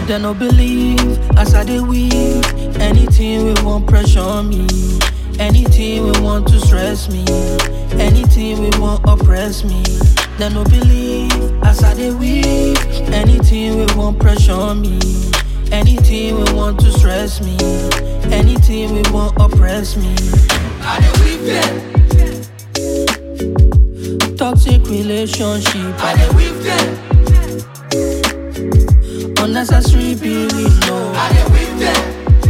They no believe as I dey weave. Anything we want pressure me, anything we want to stress me, anything we want oppress me. They no believe as I dey weave. Anything we want pressure me, anything we want to stress me, anything we want oppress me. I dey weave them. Toxic relationship, I dey weave them. Unnecessary belief, no, I dey weave them.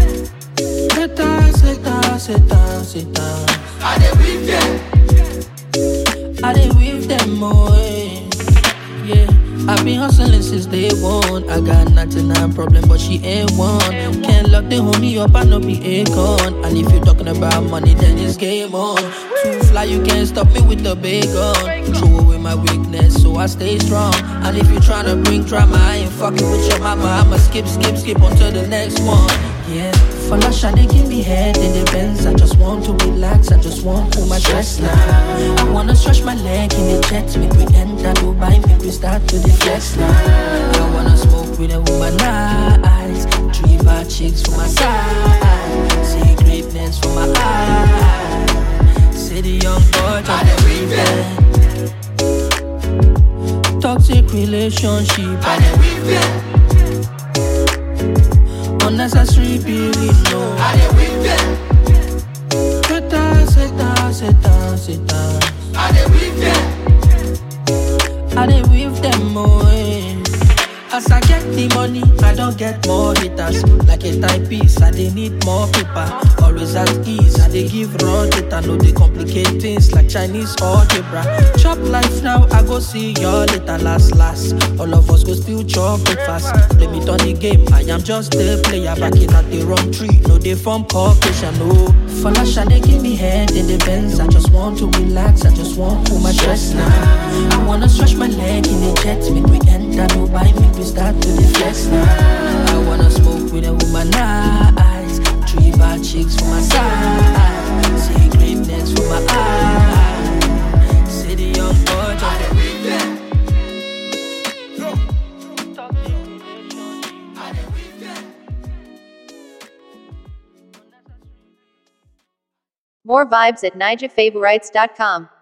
Satan, I dey weave them. I dey weave them, oh, yeah. I've been hustling since day one. I got 99 problem, but she ain't one. Can't lock the homie up, I no be Akon. And if you're talking about money, then it's game on. Too fly, you can't stop me with the bacon. Throw away my weakness, so I stay strong. And if you're trying to bring drama, I ain't fucking with your mama. I'ma skip on to the next one. Yeah, for Lasha, they give me head in the Benz. I just want to relax, I just want to my stress now. I wanna stretch my leg in the jet, make we enter Dubai, make we start to the flex now. I wanna smoke with a woman eyes, 3 bad chicks for my side, see greatness for my eyes. See the young boy, I dey weave them. Toxic relationship, I dey weave them. Unnecessary belief, no, I dey weave them. Satan, I dey weave them. I dey weave them, oh, yeah. As I get the money, I don't get more haters. Like a typist, I dey need more paper. Always at ease, I dey give raw data. No, they complicate things like Chinese algebra. Chop life now, I go see y'all later. Last, all of us go still chop breakfast. Blame it on the game, I am just a player. Backing at the wrong tree, no, they form Caucasian, no. For Lasha, they give me head in the Benz. I just want to relax, I just want to my stress now. I wanna stretch my leg in the jet, make we enter Dubai, make we start to the flex now. I wanna smoke with a woman eyes, 3 bad chicks for my side, see greatness for my eyes. See the young boy, I dey weave them. More vibes at NijaFavorites.com.